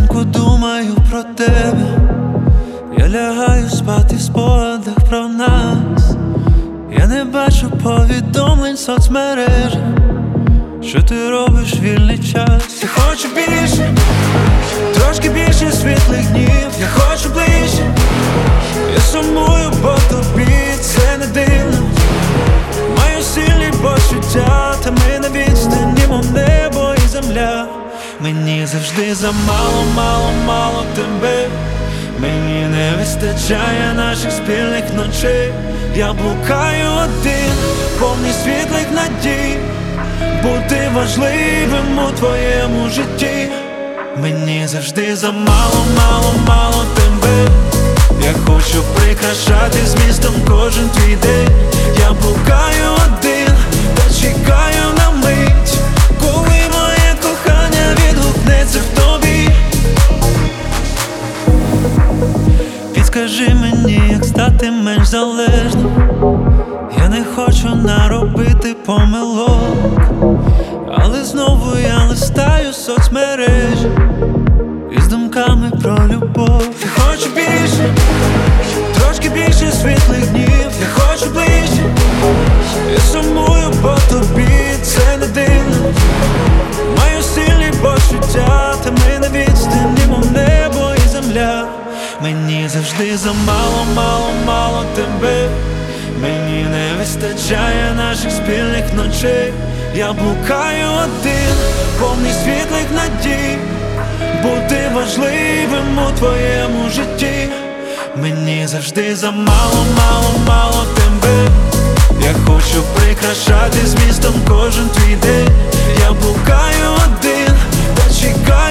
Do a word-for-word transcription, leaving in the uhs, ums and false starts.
ранку думаю про тебе. Я лягаю спати в спогадах про нас. Я не бачу повідомлень в соцмережах. Що ти робиш в вільний час? Я хочу більше, трошки більше світлих днів. Я хочу ближче, я сумую по тобі, це не дивно. Маю сильні почуття, та ми на відстані, мов небо і земля. Мені завжди замало, мало, мало тебе. Мені не вистачає наших спільних ночей. Я блукаю один, повний світлих надій, бути важливим у твоєму житті. Мені завжди замало, мало, мало тебе. Я хочу прикрашати змістом кожен твій день. Я блукаю один, та чекаю на мить, коли моє кохання відгукнеться в тобі. Підскажи мені, як стати менш залежним. Я не хочу наробити помилок, але знову я листаю соцмережі із думками про любов. Я хочу більше, трошки більше світлих днів. Я хочу ближче, я сумую по тобі, це не дивно. Маю сильні почуття, та ми на відстані, мов небо і земля. Мені завжди замало, мало, мало тебе. Мені не вистачає наших спільних ночей. Я блукаю один, повний світлих надій, бути важливим у твоєму житті. Мені завжди замало, мало, мало тебе. Я хочу прикрашати змістом кожен твій день. Я блукаю один, та чекаю